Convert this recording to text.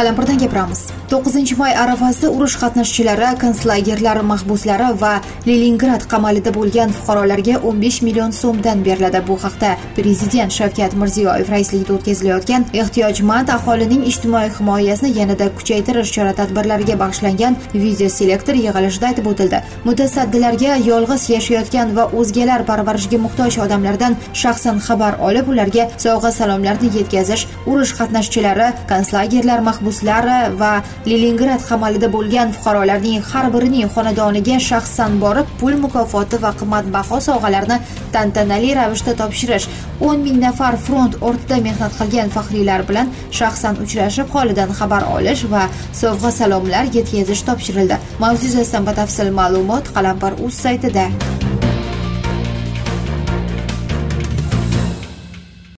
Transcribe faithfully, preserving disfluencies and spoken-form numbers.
Qalampirdan gapiramiz. to'qqizinchi may arafasida urush qatnashchilari, konslagerlar mahbuslari va Leningrad qamalida bo'lgan fuqarolarga o'n besh million so'mdan beriladi. Bu haqda Prezident Shavkat Mirziyoyev raisligida o'tkazilayotgan ehtiyojmand aholining ijtimoiy himoyasini yanada kuchaytirish chora-tadbirlariga bag'ishlangan video selektor yig'ilishida aytib o'tildi. Mutasaddilarga yolg'iz yashayotgan va o'zgalar parvarishiga muhtoj odamlardan shaxsan xabar olib, ularga sovg'a-salomlarni yetkazish, urush qatnashchilari, konslagerlar mahbuslari va Leningrad qamalida bo'lgan fuqarolarning har birining xonadoniga shaxsan borib, pul mukofoti va qimmatbaho sovg'alarni tantanali ravishda topshirish, o'n ming nafar front ortida mehnat qilgan faxriylar bilan shaxsan uchrashib, holidan xabar olish va sovg'a-salomlar yetkazish topshirildi. Mavzu yuzasidan batafsil ma'lumot Qalampir.uz saytida.